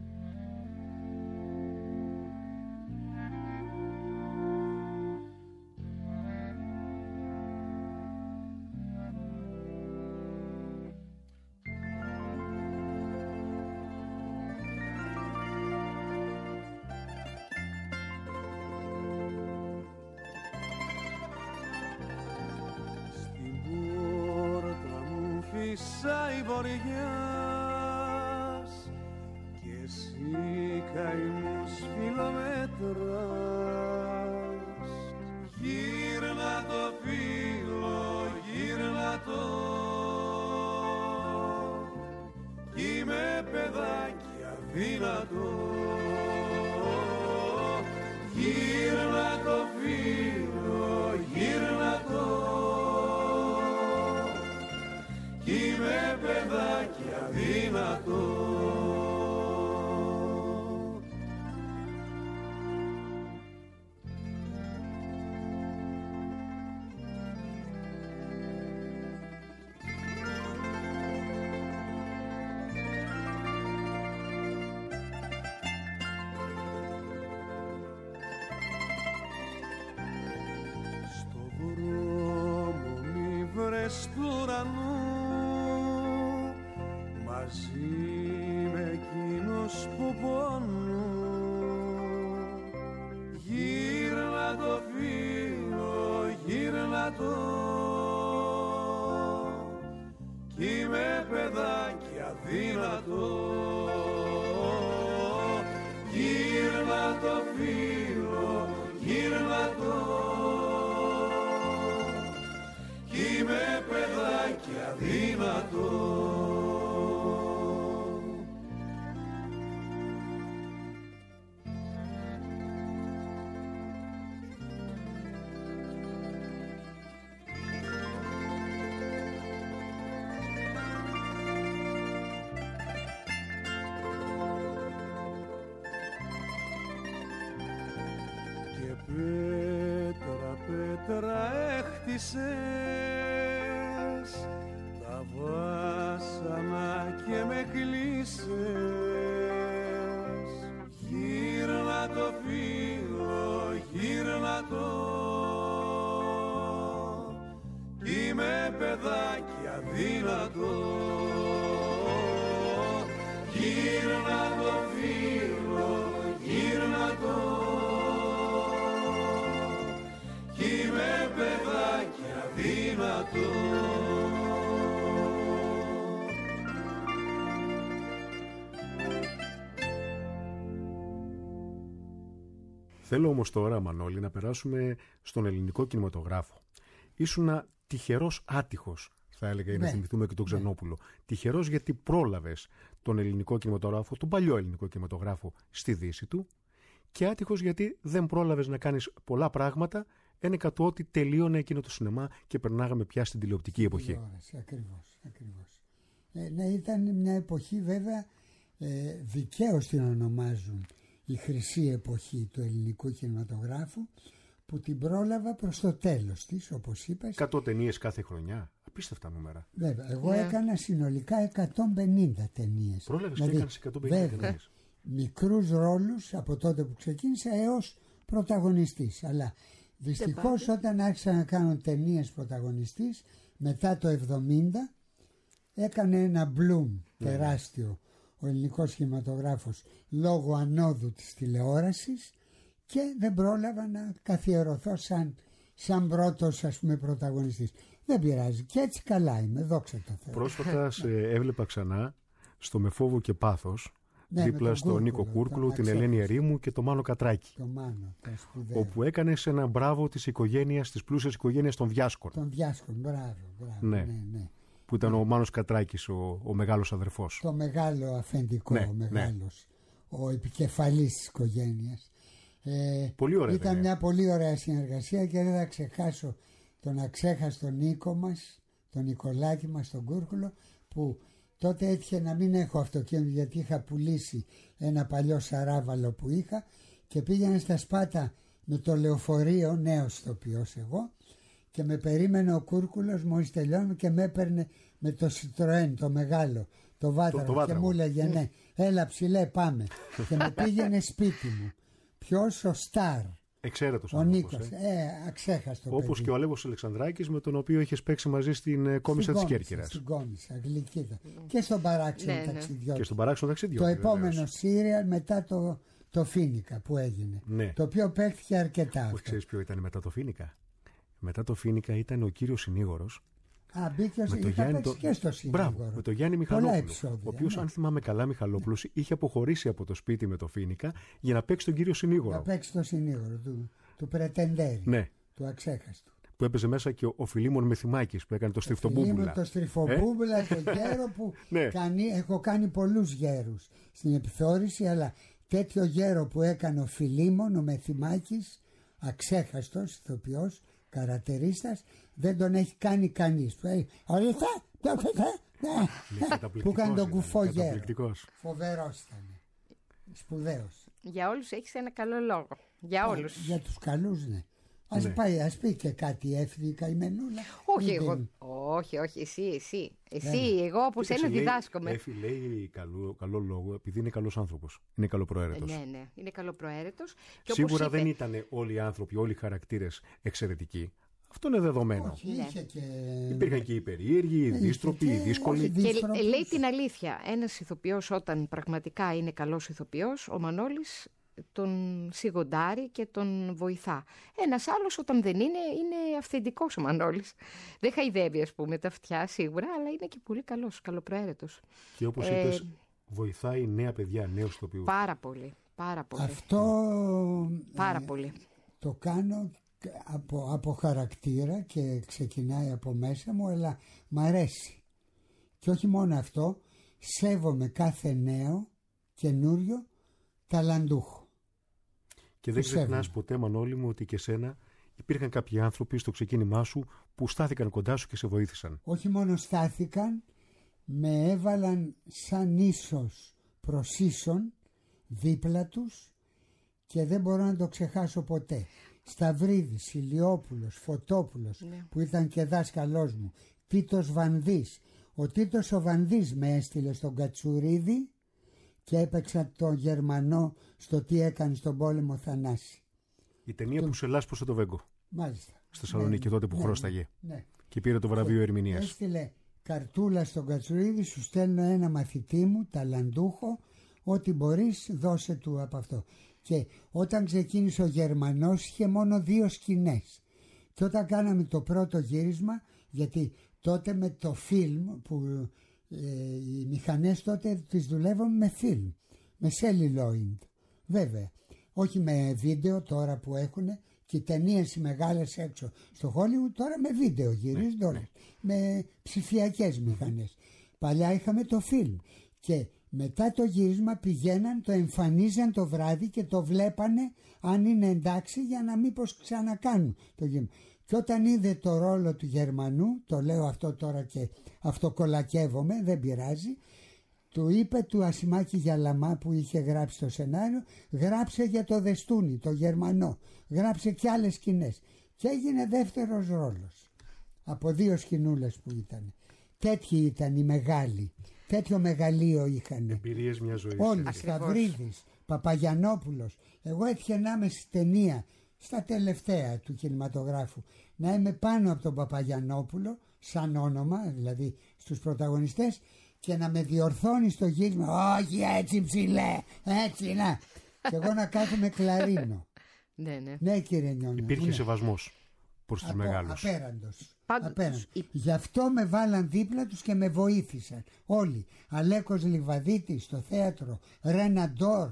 η βοριάς και εσύ καημούς φιλομέτρας. Γύρνα το φύλλο, γύρνα το, κι είμαι παιδάκι αδύνατο. Γύρνα το φύλλο, γύρνα το, κι είμαι παιδάκι αδύνατο. Στο δρόμο μη βρες του ουρανού μαζί με εκείνους που πονούν. Γύρνα το φύλλο, γύρνα το, κι είμαι παιδάκι αδύνατο. Γύρνα το φύλλο, γύρνα το, κι είμαι παιδάκι αδύνατο. Πέτρα έχτισες, τα φίλο γύρνα το, είμαι παιδάκι αδύνατο. Γύρνα το φίλο, γύρνα το, είμαι παιδάκι αδύνατο. Θέλω όμως τώρα, Μανώλη, να περάσουμε στον ελληνικό κινηματογράφο. Ήσουνα τυχερός άτυχος, θα έλεγα, για να θυμηθούμε και τον Ξενόπουλο. Τυχερός γιατί πρόλαβες τον ελληνικό κινηματογράφο, τον παλιό ελληνικό κινηματογράφο, στη δύση του, και άτυχος γιατί δεν πρόλαβες να κάνεις πολλά πράγματα, ένεκα το ότι τελείωνε εκείνο το σινεμά και περνάγαμε πια στην τηλεοπτική εποχή. Ακριβώς. Ναι, ήταν μια εποχή, βέβαια, δικαίως την ονομάζουν η χρυσή εποχή του ελληνικού κινηματογράφου, που την πρόλαβα προς το τέλος της, όπως είπες. 100 ταινίες κάθε χρονιά. Απίστευτα νούμερα. Βέβαια, εγώ έκανα συνολικά 150 ταινίες. Πρόλαβες και έκανες 150 ταινίες. Μικρούς ρόλους από τότε που ξεκίνησα έως πρωταγωνιστής. Αλλά δυστυχώς όταν άρχισα να κάνω ταινίες πρωταγωνιστής, μετά το 70 έκανε ένα bloom τεράστιο ο ελληνικός κινηματογράφος λόγω ανόδου της τηλεόρασης, και δεν πρόλαβα να καθιερωθώ σαν πρώτος, ας πούμε, πρωταγωνιστής. Δεν πειράζει, και έτσι καλά είμαι, δόξα τω Θεώ. Πρόσφατα έβλεπα ξανά στο «Με φόβο και πάθος», δίπλα στον Νίκο Κούρκουλο, την Ελένη Ερήμου και τον Μάνο Κατράκη. Το Μάνο, το σπουδαίο. Όπου έκανες ένα μπράβο της οικογένειας, της πλούσιας οικογένειας των Βιάσκων. Των Βιάσκων, μπράβο. Ναι. Που ήταν ο Μάνος Κατράκης, ο μεγάλος αδερφός. Το μεγάλο αφεντικό, ο επικεφαλής της οικογένειας. Πολύ ωραία. Ήταν μια πολύ ωραία συνεργασία και δεν θα ξεχάσω τον αξέχαστο Νίκο μας, τον Νικολάκη μας, τον Κούρκουλο, που τότε έτυχε να μην έχω αυτοκίνητο γιατί είχα πουλήσει ένα παλιό σαράβαλο που είχα, και πήγαινα στα Σπάτα με το λεωφορείο, νέος ηθοποιός εγώ, και με περίμενε ο Κούρκουλος μόλις τελειώνουμε και με έπαιρνε με το Σιτροέν, το μεγάλο, το βάτραμα, και μου έλεγε ναι, έλα ψηλέ πάμε, και με πήγαινε σπίτι μου. Ποιος? Ο Στάρ. Εξαίρετος ο Νίκος, αξέχαστο παιδί. Όπως και ο Αλέγος Αλεξανδράκης, με τον οποίο είχες παίξει μαζί στην Κόμισσα της Κέρκυρας. Στην Κόμισσα, Γλυκίδα. Και στον Παράξενο Ταξιδιώτη. Και στον Παράξενο Ταξιδιώτη. Το επόμενο σύριαλ μετά το Φίνικα που έγινε. Ναι. Το οποίο παίχθηκε αρκετά. Ξέρεις ποιο ήταν μετά το Φίνικα? Μετά το Φίνικα ήταν ο κύριος Συνήγορος. Μπήκε και στο Συνήγορο. Μπράβο, με τον Γιάννη Μιχαλόπουλο. Ο οποίος, αν θυμάμαι καλά, Μιχαλόπουλος είχε αποχωρήσει από το σπίτι με το Φίνικα για να παίξει τον κύριο Συνήγορο. Να παίξει το Συνήγορο του Πρετεντέρη. Ναι. Του αξέχαστου. Που έπαιζε μέσα και ο Φιλίμων Μεθυμάκης που έκανε το Στριφτομπούμπουλα. Το Στριφτομπούμπουλα, το γέρο που έχω κάνει πολλούς γέρους στην επιθεώρηση, αλλά τέτοιο γέρο που έκανε ο Φιλίμων, ο Μεθυμάκης, αξέχαστος ηθοποιός, καρατερίστας, δεν τον έχει κάνει κανείς. Ορίστε, που έκανε τον κουφό γέρο. Φοβερός ήταν. Σπουδαίος. Για όλους έχεις ένα καλό λόγο. Για όλους. Για τους καλούς, ναι. Ας πει και κάτι εύθυ καημενούλα. Όχι, εσύ, εγώ όπως ένα διδάσκομαι. Έφη λέει καλό λόγο επειδή είναι καλός άνθρωπος. Είναι καλοπροαίρετος. Ναι, είναι καλοπροαίρετος. Σίγουρα δεν ήταν όλοι οι άνθρωποι, όλοι οι χαρακτήρες εξαιρετικοί. Αυτό είναι δεδομένο. Όχι, υπήρχαν και οι περίεργοι, οι δύστροποι, οι δύσκολοι. Και λέει την αλήθεια. Ένας ηθοποιός, όταν πραγματικά είναι καλός ηθοποιός, ο Μανώλης τον σιγοντάρει και τον βοηθά. Ένας άλλος, όταν δεν είναι αυθεντικός ο Μανώλης. Δεν χαϊδεύει, ας πούμε, τα αυτιά σίγουρα, αλλά είναι και πολύ καλός, καλοπροαίρετος. Και όπως είπες, βοηθάει νέα παιδιά, νέους ηθοποιούς. Πάρα πολύ. Αυτό πάρα πολύ. Το κάνω από χαρακτήρα και ξεκινάει από μέσα μου, αλλά μ' αρέσει. Και όχι μόνο αυτό, σέβομαι κάθε νέο, καινούριο, ταλαντούχο. Και δεν ξεχνάς ποτέ, Μανώλη μου, ότι και σένα υπήρχαν κάποιοι άνθρωποι στο ξεκίνημά σου που στάθηκαν κοντά σου και σε βοήθησαν. Όχι μόνο στάθηκαν, με έβαλαν σαν ίσος προς ίσον δίπλα τους και δεν μπορώ να το ξεχάσω ποτέ. Σταυρίδης, Ηλιόπουλος, Φωτόπουλος, που ήταν και δάσκαλός μου, Τίτος Βανδής. Ο Τίτος ο Βανδής με έστειλε στον Κατσουρίδη και έπαιξα τον Γερμανό στο τι έκανε στον πόλεμο Θανάση. Η ταινία που σε λάσπωσε το Βέγκο. Μάλιστα. Στη Θεσσαλονίκη, τότε που χρώσταγε. Ναι. Και πήρε το βραβείο ερμηνείας. Έστειλε καρτούλα στον Κατσουρίδη, σου στέλνω ένα μαθητή μου, ταλαντούχο, ό,τι μπορείς δώσε του από αυτό. Και όταν ξεκίνησε ο Γερμανός είχε μόνο 2 σκηνές. Και όταν κάναμε το πρώτο γύρισμα, γιατί τότε με το φιλμ που οι μηχανές τότε τις δουλεύαμε με φιλμ, με celluloid, βέβαια, όχι με βίντεο τώρα που έχουν και οι ταινίες οι μεγάλες έξω στο Hollywood τώρα με βίντεο γυρίζονται όλες, με ψηφιακές μηχανές. Παλιά είχαμε το φιλμ και μετά το γύρισμα πηγαίναν, το εμφανίζαν το βράδυ και το βλέπανε αν είναι εντάξει για να μήπως ξανακάνουν το γύρισμα. Και όταν είδε το ρόλο του Γερμανού, το λέω αυτό τώρα και αυτοκολακεύομαι, δεν πειράζει, του είπε του Ασημάκη Γιαλαμά που είχε γράψει το σενάριο, γράψε για το Δεστούνι, το Γερμανό, γράψε και άλλες σκηνές. Και έγινε δεύτερος ρόλος από 2 σκηνούλες που ήταν. Τέτοιοι ήταν οι μεγάλοι, τέτοιο μεγαλείο είχαν. Εμπειρίες μια ζωή. Όλοι, Σταυρίδης, Παπαγιαννόπουλος. Εγώ έτυχε να είμαι στη ταινία, στα τελευταία του κινηματογράφου, να είμαι πάνω από τον Παπαγιαννόπουλο σαν όνομα, δηλαδή στους πρωταγωνιστές, και να με διορθώνει στο γύρισμα, όχι έτσι ψηλέ, έτσι να, και εγώ να κάθομαι κλαρίνο. Ναι κύριε Νιόνιο. Υπήρχε σεβασμός προς τους μεγάλους. Απέραντος. Γι' αυτό με βάλαν δίπλα τους και με βοήθησαν όλοι. Αλέκος Λιβαδίτης στο θέατρο, Ρένα Ντόρ,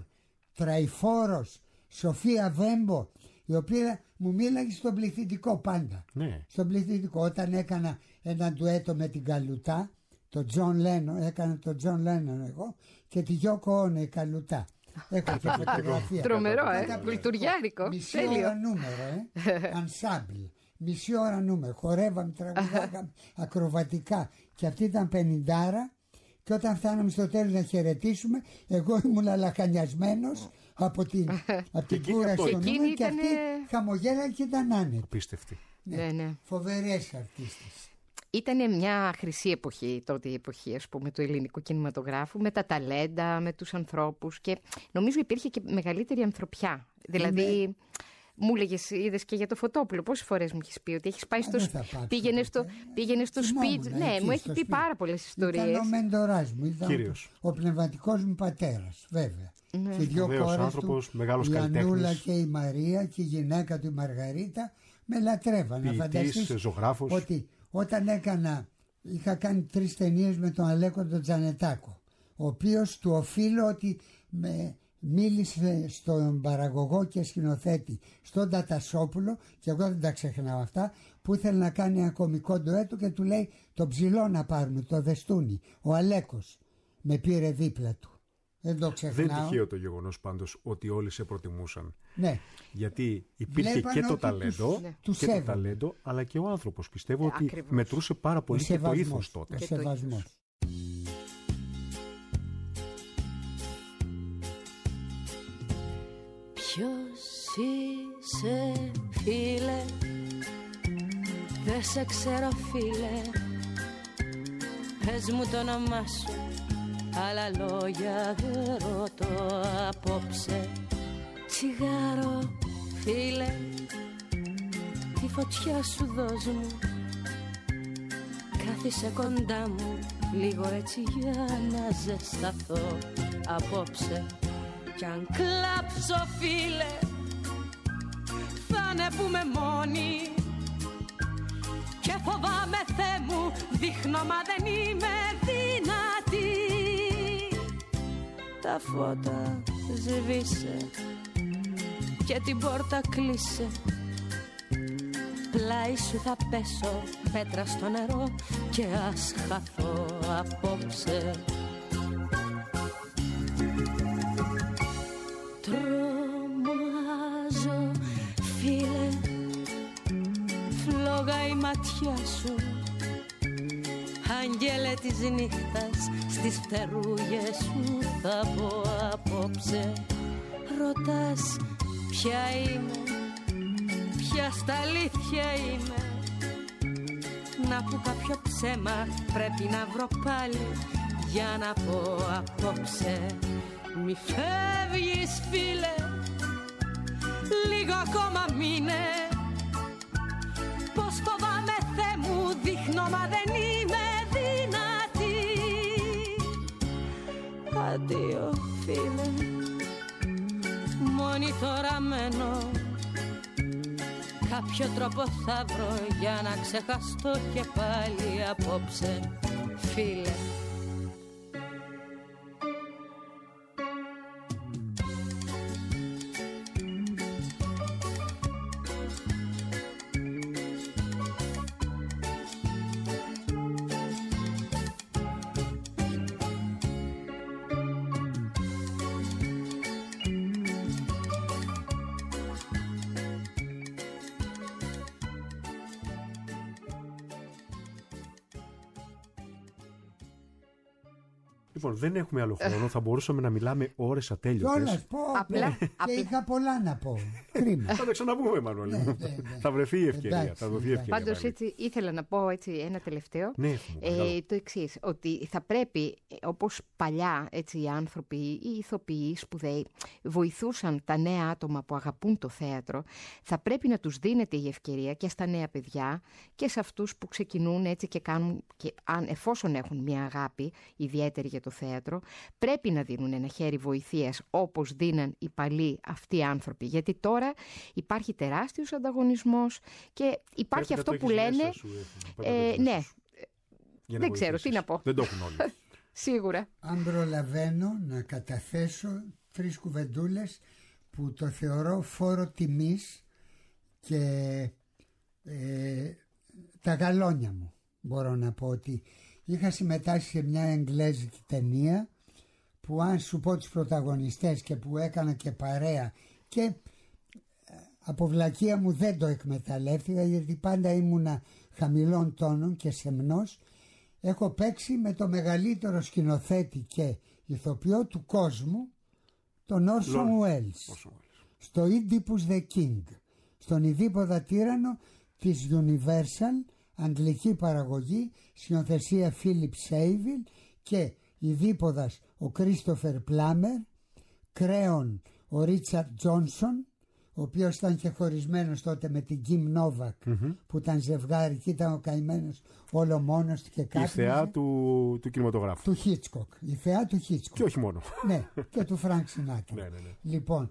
Τραϊφόρος, Σοφία Βέμπο, η οποία μου μίλαγε στον πληθυντικό πάντα. Ναι. Στον πληθυντικό. Όταν έκανα ένα ντουέτο με την Καλουτά, το Τζον Λένον, έκανα το Τζον Λένον εγώ και τη Γιώκο Όνο η Καλουτά. Έχω και φωτογραφία. Τρομερό, λειτουργιάρικο. Μισή ώρα νούμερο, ανσάμπλ. Μισή ώρα νούμερο. Χορεύαμε, τραγουδάγαμε ακροβατικά. Και αυτή ήταν 50. Και όταν φτάναμε στο τέλος να χαιρετήσουμε, εγώ ήμουν λαχανιασμένος από την κούραση στο νούμερο και αυτή χαμογέλα και ήταν άνετη. Απίστευτη. Ναι. Φοβερές αρτίστες. Ήταν μια χρυσή εποχή τότε, η εποχή ας πούμε του ελληνικού κινηματογράφου, με τα ταλέντα, με τους ανθρώπους, και νομίζω υπήρχε και μεγαλύτερη ανθρωπιά. Δηλαδή μου έλεγες, είδες και για το Φωτόπουλο, πόσες φορές μου έχεις πει ότι έχεις πάει πήγαινε στο σπίτι. Ναι, μου έχει πει πάρα πολλές ιστορίες. Ήταν ο μεντοράς μου, ήταν ο πνευματικός μου πατέρας, βέβαια. Ναι. Και 2 κόρες του, η Ανούλα και η Μαρία, και η γυναίκα του η Μαργαρίτα με λατρεύαν. Να φανταστείς ότι όταν είχα κάνει 3 ταινίες με τον Αλέκο τον Τζανετάκο, ο οποίος του οφείλω ότι μίλησε στον παραγωγό και σκηνοθέτη, στον Τατασόπουλο, και εγώ δεν τα ξεχνάω αυτά, που ήθελε να κάνει ένα κωμικό ντουέτο και του λέει το ψηλό να πάρουμε, το Δεστούνι. Ο Αλέκος με πήρε δίπλα του. Δεν το ξεχνάω. Δεν τυχαίο το γεγονός πάντως ότι όλοι σε προτιμούσαν. Ναι. Γιατί υπήρχε και το ταλέντο, το ταλέντο, αλλά και ο άνθρωπος. Πιστεύω ότι μετρούσε πάρα πολύ και το ήθος τότε. Ο σεβασμός. Ποιος είσαι φίλε, δεν σε ξέρω φίλε, πες μου το όνομά σου, άλλα λόγια δεν ρωτώ απόψε. Τσιγάρο φίλε, τη φωτιά σου δώσ' μου, κάθισε κοντά μου λίγο έτσι για να ζεσταθώ απόψε. Κι αν κλάψω φίλε, θα είναι που με μόνη, και φοβάμαι Θεέ μου, δείχνω μα δεν είμαι δυνατή. Τα φώτα σβήσε και την πόρτα κλείσε, πλάι σου θα πέσω πέτρα στο νερό και ας χαθώ απόψε. Τρομάζω φίλε, φλόγα η ματιά σου, αγγέλε της νύχτας, στις φτερούγες σου θα πω απόψε. Ρωτάς ποια είμαι, ποια στα αλήθεια είμαι, να πω κάποιο ψέμα πρέπει να βρω πάλι για να πω απόψε. Μη φεύγεις φίλε, λίγο ακόμα μείνε. Πως φοβάμαι Θεέ μου δείχνω μα δεν είμαι δυνατή. Αντίο φίλε, μόνη τώρα μένω. Κάποιο τρόπο θα βρω για να ξεχαστώ και πάλι απόψε φίλε. Λοιπόν, δεν έχουμε άλλο χρόνο. Θα μπορούσαμε να μιλάμε ώρες ατέλειωτες. Κιόλας πω. Και είχα πολλά να πω. Κρίμα. Θα τα ξαναπούμε, Μανώλη μου. Θα βρεθεί η ευκαιρία. Θα δοθεί η ευκαιρία. Πάντως, έτσι ήθελα να πω έτσι, ένα τελευταίο. Ναι, το εξής. Ότι θα πρέπει, όπως παλιά έτσι, οι άνθρωποι, οι ηθοποιοί σπουδαίοι, βοηθούσαν τα νέα άτομα που αγαπούν το θέατρο, θα πρέπει να τους δίνεται η ευκαιρία και στα νέα παιδιά και σε αυτούς που ξεκινούν έτσι και κάνουν, και εφόσον έχουν μια αγάπη ιδιαίτερη για το θέατρο, πρέπει να δίνουν ένα χέρι βοηθείας όπως δίναν οι παλιοί αυτοί οι άνθρωποι. Γιατί τώρα υπάρχει τεράστιος ανταγωνισμός και υπάρχει αυτό που λένε... ναι, δεν ξέρω τι να πω. Δεν το έχουν όλοι. Σίγουρα. Αν προλαβαίνω να καταθέσω 3 κουβεντούλες που το θεωρώ φόρο τιμής και τα γαλόνια μου. Μπορώ να πω ότι είχα συμμετάσχει σε μια εγγλέζικη ταινία που, αν σου πω τους πρωταγωνιστές, και που έκανα και παρέα, και από βλακεία μου δεν το εκμεταλλεύτηκα γιατί πάντα ήμουνα χαμηλών τόνων και σεμνός. Έχω παίξει με το μεγαλύτερο σκηνοθέτη και ηθοποιό του κόσμου, τον Orson Welles, στο Oedipus the King, στον Ιδίποδα Τύραννο της Universal, αγγλική παραγωγή, σκηνοθεσία Philip Saville, και Ιδίποδας ο Christopher Plummer, κρέον ο Richard Johnson, ο οποίος ήταν και χωρισμένος τότε με την Kim Novak, που ήταν ζευγάρι και ήταν ο καημένος όλο μόνος του και κάθιζε. Η θεά του κινηματογράφου. Του Hitchcock. Η θεά του Hitchcock. Και όχι μόνο. Ναι, και του Frank Sinatra. Ναι. Λοιπόν,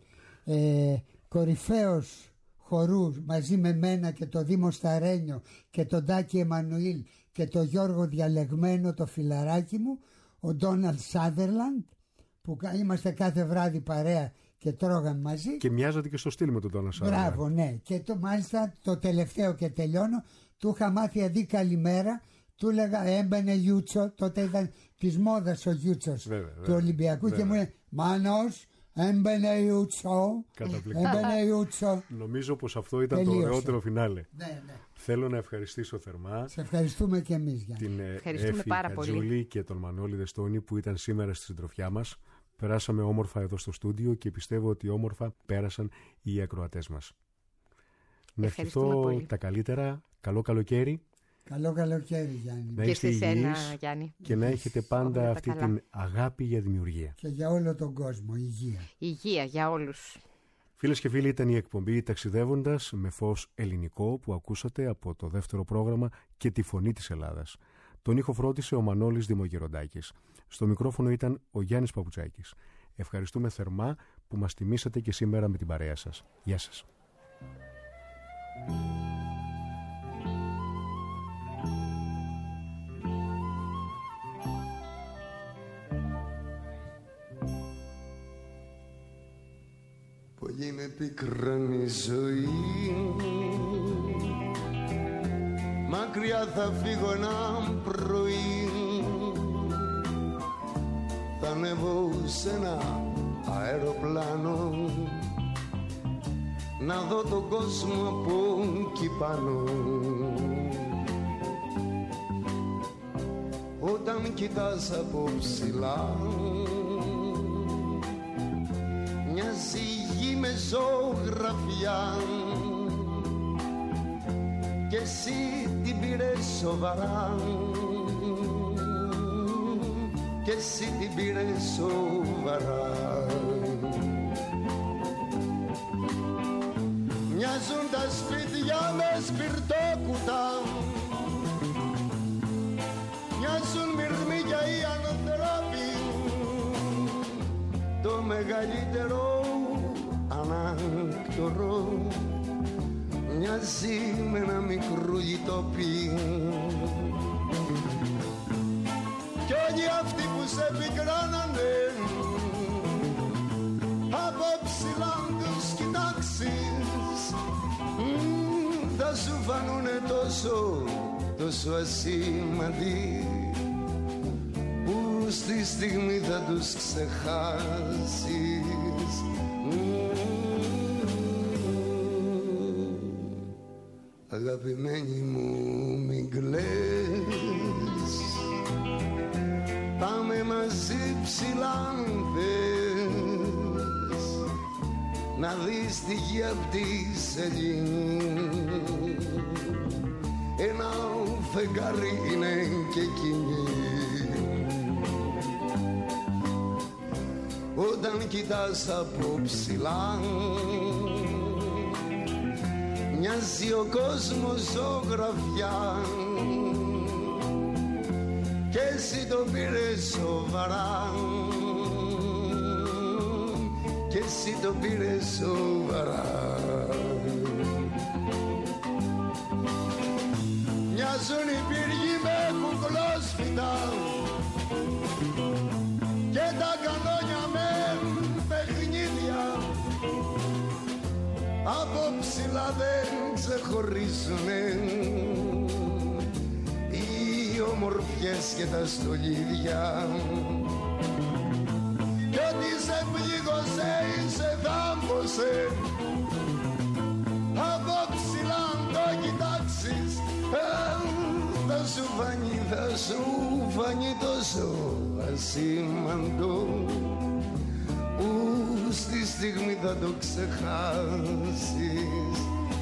κορυφαίος χορού μαζί με μένα και το Δήμο Σταρένιο και τον Τάκη Εμμανουήλ και το Γιώργο Διαλεγμένο, το φιλαράκι μου, ο Ντόναλντ Σάδερλαντ, που είμαστε κάθε βράδυ παρέα και τρώγαμε μαζί. Και μοιάζατε και στο στυλ με τον Ντόναλντ Σάδερλαντ. Μπράβο, ναι. Και μάλιστα το τελευταίο και τελειώνω, του είχα μάθει αντί καλημέρα, του έλεγα έμπαινε Γιούτσο, τότε ήταν της μόδας ο Γιούτσος του Ολυμπιακού, και μου έλεγε Μάνος, έμπαινε Ιούτσο. Έμπαινε Ιούτσο. Νομίζω πως αυτό ήταν το ωραιότερο φινάλε. Ναι. Θέλω να ευχαριστήσω θερμά. Σε ευχαριστούμε και εμείς, Γιάννη. Την Έφη Κατζούλη και τον Μανώλη Δεστόνη που ήταν σήμερα στη συντροφιά μας. Περάσαμε όμορφα εδώ στο στούντιο και πιστεύω ότι όμορφα πέρασαν οι ακροατές μας. Να ευχηθώ τα καλύτερα. Καλό καλοκαίρι. Καλό καλοκαίρι, Γιάννη. Να είστε υγιείς Γιάννη. Και να έχετε πάντα αυτή την αγάπη για δημιουργία. Και για όλο τον κόσμο, υγεία. Υγεία για όλους. Φίλες και φίλοι, ήταν η εκπομπή Ταξιδεύοντας με φως ελληνικό που ακούσατε από το δεύτερο πρόγραμμα και τη Φωνή της Ελλάδας. Τον ήχο φρόντισε ο Μανώλης Δημογεροντάκης. Στο μικρόφωνο ήταν ο Γιάννης Παπουτσάκης. Ευχαριστούμε θερμά που μας τιμήσατε και σήμερα με την παρέα σας. Γεια σας. Πολύ με πικράνει η ζωή, μακριά θα φύγω ένα πρωί, θα ανέβω σε ένα αεροπλάνο να δω τον κόσμο από εκεί πάνω. Όταν κοιτάς από ψηλά μοιάζει η γη με ζωγραφιά και εσύ την πήρες σοβαρά. κι εσύ την πήρες σοβαρά. Μοιάζουν τα σπίτια με σπιρτόκουτα, μοιάζουν μυρμήγκια οι ανθρώποι, το μεγαλύτερο ανάκτορο μοιάζει με ένα μικρούλι τοπί. Κι όλοι αυτοί που σε πικράνανε από ψηλά τους κοιτάξεις, θα σου φανούνε τόσο ασήμαντοι, που στη στιγμή θα τους ξεχάσεις. Αγαπημένη μου μην κλαις, πάμε μαζί ψηλά αν θες, να δεις τη γη απ' τη σελήνη. Ένα φεγγάρι είναι και εκείνη. Όταν κοιτάς από ψηλά μοιάζει ο κόσμος ζωγραφιά, κι εσύ το πήρες σοβαρά, κι εσύ το πήρες σοβαρά. Μοιάζουν οι πύργοι με κουκλόσφυτα και τα κανόνια με παιχνίδια, από ψηλά δεν ξεχωρίζουνε οι ομορφιές και τα στολίδια. Κι ό,τι σε πλήγωσε ή σε θάμπωσε, από ψηλά αν το κοιτάξεις, θα σου φανεί τόσο ασήμαντο, που στη στιγμή θα το ξεχάσεις.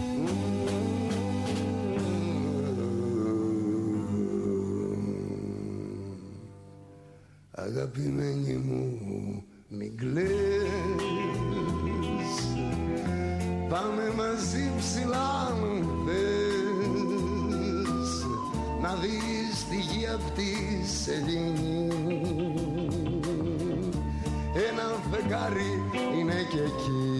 Αγαπημένη μου μην κλαις, πάμε μαζί ψηλά αν θες, να δεις τη γη απ' τη σελήνη. Ένα φεγγάρι είναι και εκεί.